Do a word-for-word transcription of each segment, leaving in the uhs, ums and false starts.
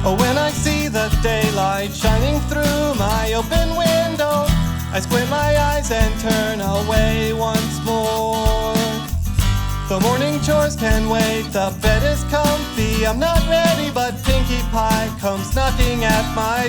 Oh, when I see the daylight shining through my open window, I squint my eyes and turn away once more. The morning chores can wait, the bed is comfy, I'm not ready, but Pinkie Pie comes knocking at my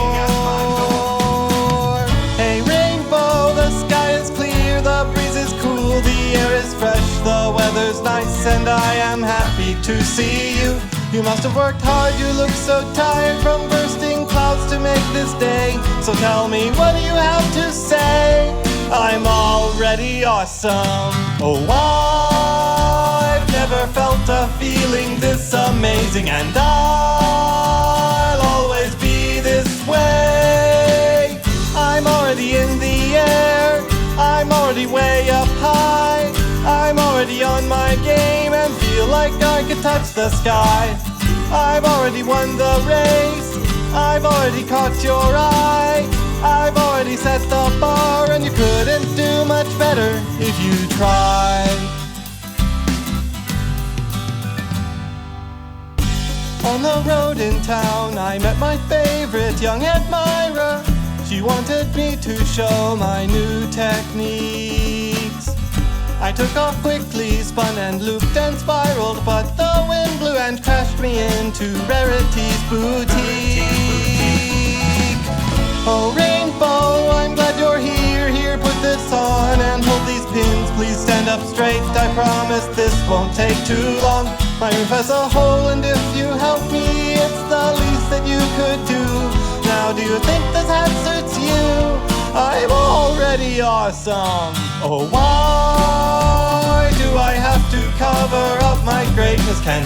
door. Hey rainbow, the sky is clear, the breeze is cool, the air is fresh, the weather's nice, and I am happy to see you. You must have worked hard, you look so tired from bursting clouds to make this day. So tell me, what do you have to say? I'm already awesome. Oh, I've never felt a feeling this amazing, and I'll always be this way. I'm already in the air, I'm already way up high, I'm already on my game and feel like I could touch the sky. I've already won the race, I've already caught your eye, I've already set the bar, and you couldn't do much better if you tried. On the road in town, I met my favorite young admirer. She wanted me to show my new techniques. I took off quickly, spun and looped and spiraled, but the wind blew and crashed me into Rarity's boutique. Oh rainbow, I'm glad you're here, here put this on and hold these pins, please stand up straight, I promise this won't take too long. My roof has a hole and if you help me, it's the least that you could do. Now do you think this hat suits you? I'm already awesome. Oh, why do I have to cover up my greatness? Can't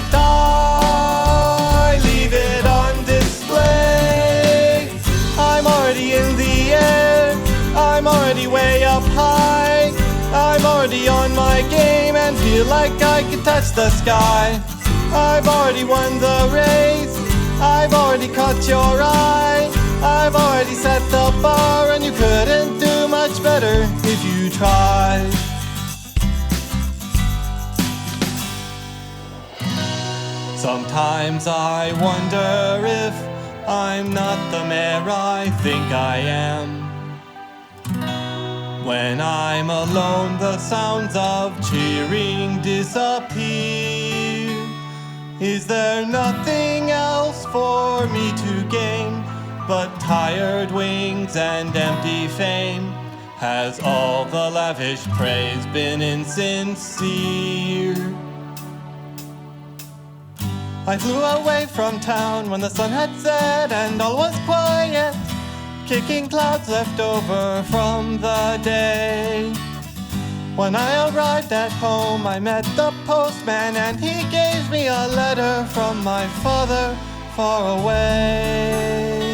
I leave it on display? I'm already in the air, I'm already way up high, I'm already on my game and feel like I could touch the sky. I've already won the race, I've already caught your eye, I've already set the bar, and you couldn't do much better if you tried. Sometimes I wonder if I'm not the mayor I think I am. When I'm alone, the sounds of cheering disappear. Is there nothing else for me to gain but tired wings and empty fame? Has all the lavish praise been insincere? I flew away from town when the sun had set and all was quiet, kicking clouds left over from the day. When I arrived at home, I met the postman and he gave me a letter from my father far away.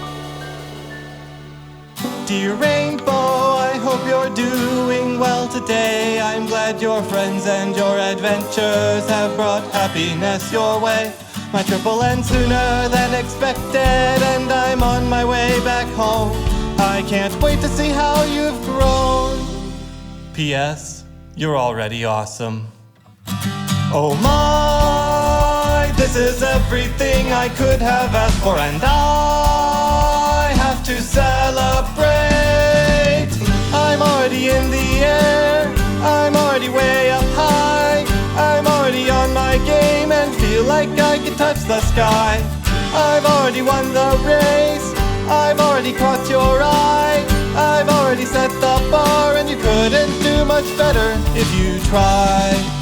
Dear Rainbow, I hope you're doing well today. I'm glad your friends and your adventures have brought happiness your way. My trip will end sooner than expected and I'm on my way back home. I can't wait to see how you've grown. P S. You're already awesome. Oh my, this is everything I could have asked for, and I have to celebrate. I'm already in the air, I'm already way up high, I'm already on my game and feel like I can touch the sky. I've already won the race, I've already caught your eye, I've already set the bar, and you couldn't do much better if you tried.